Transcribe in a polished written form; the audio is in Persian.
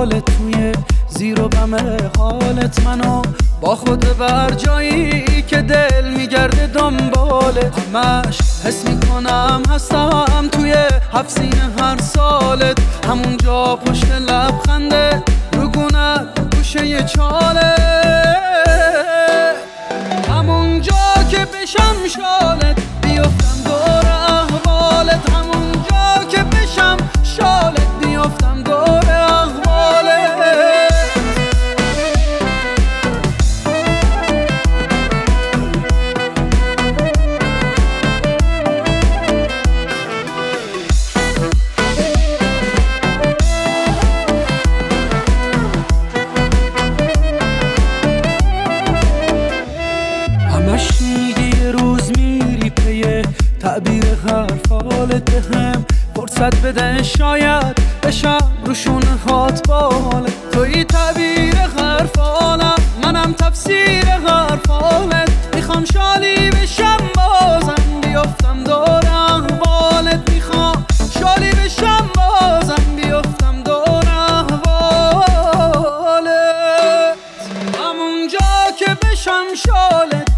حالت، توی زیر و بم حالت منو با خود بر جایی که دل میگرده دنبالت. همش حس میکنم هستم توی هفت سینه هر سالت، همونجا پشت لبخنده رگونت گوشه چاله، همونجا که بشم شالت بیفتم دور احوالت، همونجا که بشم شالت بیفتم دور احوالت. همش میگی یه روز میری پیه تعبیر حرفالت، بهم فرصت بده شاید بشم روشون هات بالت. توی تعبیر حرفالم منم تفسیر حرفالت، میخوام شالی بشم بازم بیفتم دور احوالت، میخوام شالی بشم بازم بیفتم دور احوالت، همونجا که بشم شالت